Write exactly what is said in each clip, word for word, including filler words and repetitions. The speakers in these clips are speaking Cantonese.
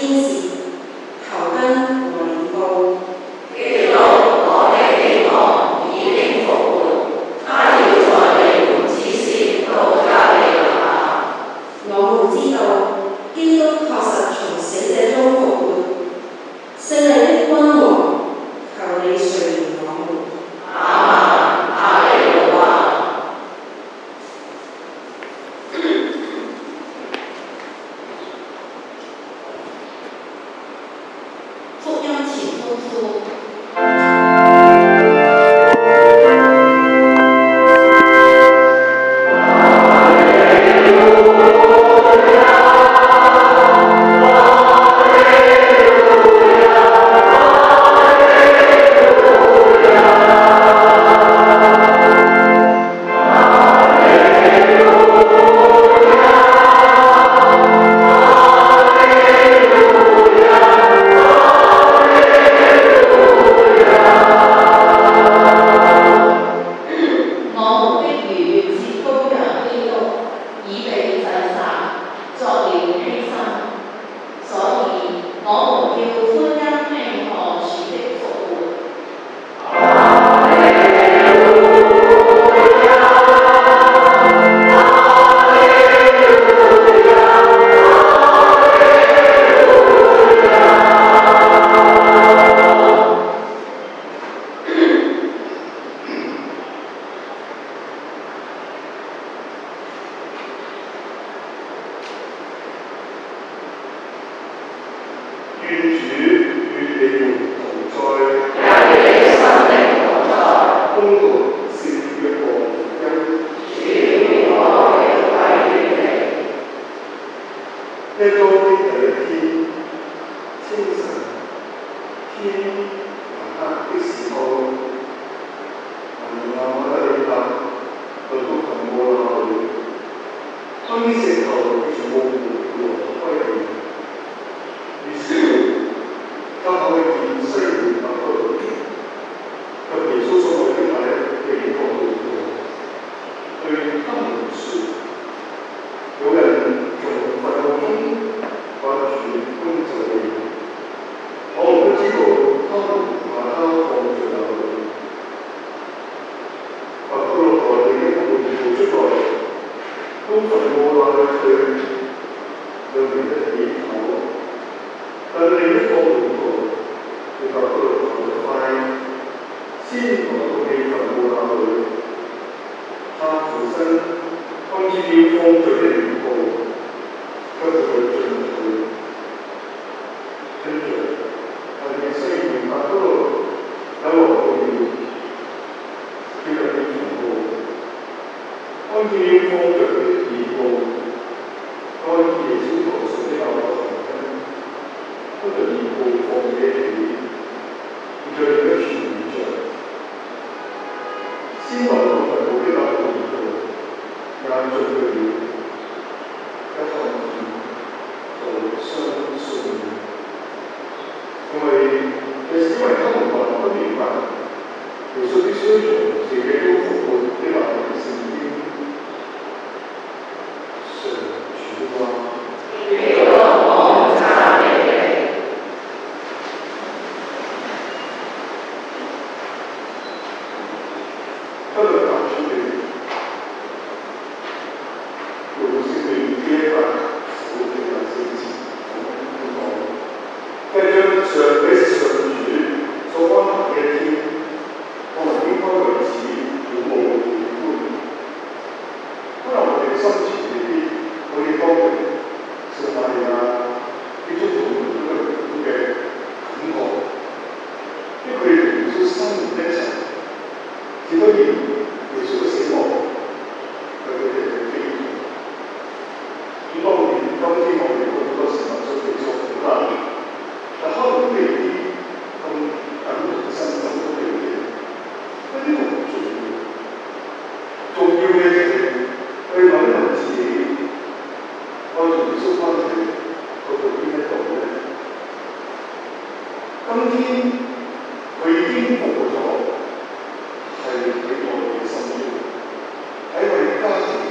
天使、頭燈和年報。 基督，我的希望已經復活，他要在你們之先到加利肋亞。 我們知道，基督確實從死者中復活，勝利的君王，求你垂憐我們。 阿們，哈利路亞。 福音前歡呼。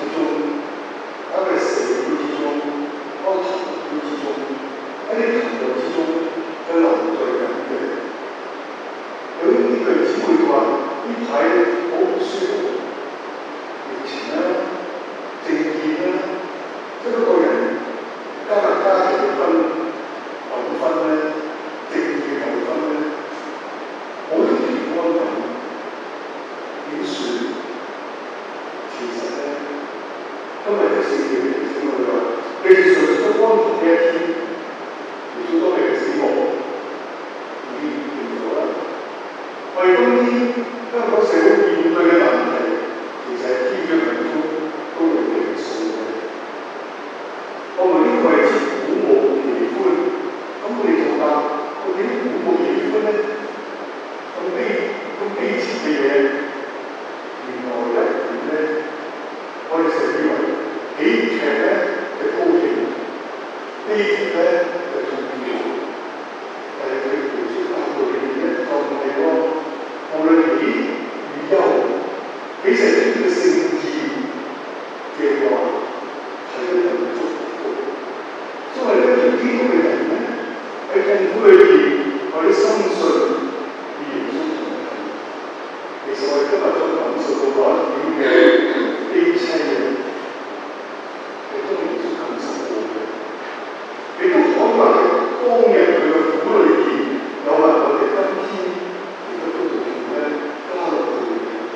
喺你琴日我們呢個位置鼓舞喜歡，咁我哋就答：我點鼓舞喜歡咧？咁悲咁悲情嘅嘢，原來一點咧，我哋成日以為喜劇咧係高興，悲劇咧係痛苦。但係佢描述教導裏面咧，就唔係喎。無論喜與憂，喜係呢個聖意嘅話，係一份祝福。所以咧，做基督嘅人咧，喺痛苦裏邊，我哋深信與耶穌同行。其實我哋今日所感受到嗰一點嘅悲悽嘅，係都耶穌感受到嘅。亦都可能係當日佢嘅苦裏邊，有人我哋今天亦都都同咧加落去。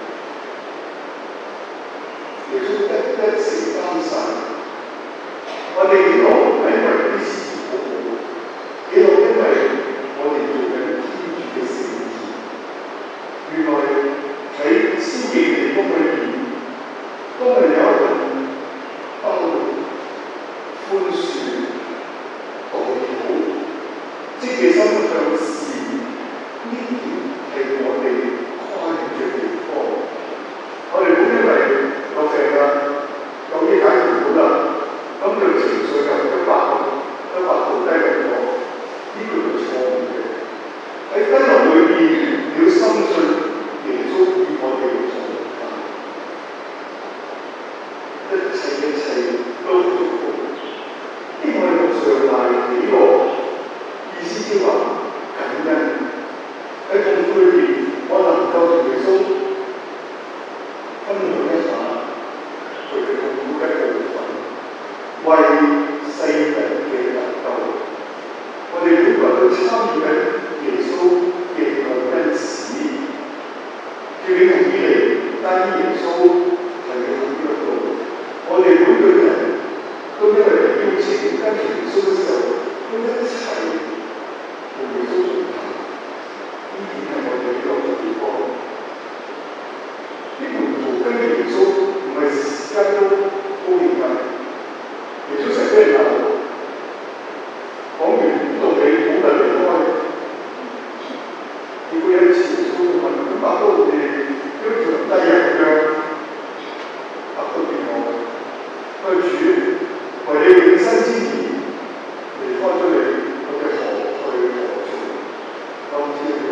耶穌一一承擔晒，我哋喜樂唔係因為啲事情好好，喜樂因為我哋做緊天主嘅聖意。原來喺消極地方裏邊，當係有一份包容、寬恕、代禱、積極心向善，呢點係我哋跨越嘅地方。我哋本因為我病啦，有啲解決唔到啦，咁就情緒就一百個一百度低落咗，呢個係錯誤嘅。喺低落裏邊，你要深信耶穌與我哋同行，一切一切都係祝福。呢個係上大喜樂，意思即係話感恩。喺痛苦裏邊，我能夠同耶穌分享一下佢嘅痛苦嘅部分，為世人嘅得救。我哋每個人都參與緊耶穌嘅救恩史，叫你同以嚟單依耶穌係你行呢個路。我哋每個人都因為邀請跟住耶穌嘅時候，都一齊同耶穌同行。呢點係我哋呢個地方。啲門徒跟住耶穌唔係時間都高興緊，耶穌成日俾人鬧，講完道理好就離開。結果有一次耶穌就問佢：伯多你跟住低人咁樣，伯多邊個？佢主為你永生之年離開咗你，我哋何去何從？當天佢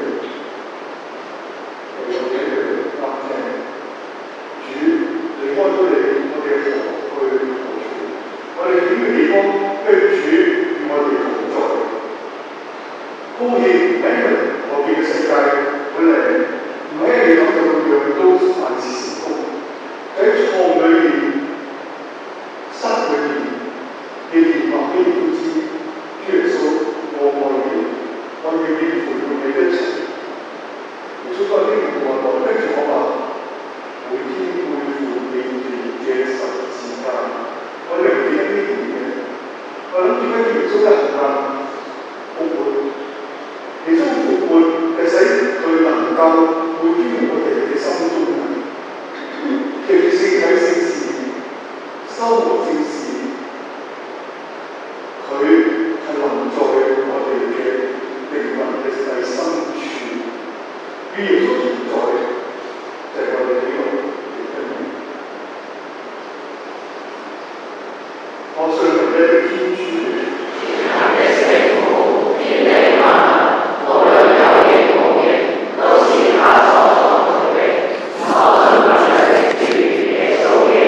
又有幾句啱聽。主離開咗你，我哋何去何從？我哋點嘅地方跟主與我哋同在。高興唔係因為外邊嘅世界好靚，唔係因為你諗到樣樣都萬事成功。喺創裏邊、失裏邊，你連話俾你都知，主耶穌我愛你，我願意陪伴你一齊。耶穌在呢個話內跟住我話。每天背負你哋嘅十字架，我哋唔記得呢段嘅。我諗住跟住耶穌一行啊，復活。耶穌復活係使佢能夠會經我哋嘅心中嘅，其實聖體聖事、修和聖事，佢係臨在我哋嘅靈魂嘅第深處。與耶穌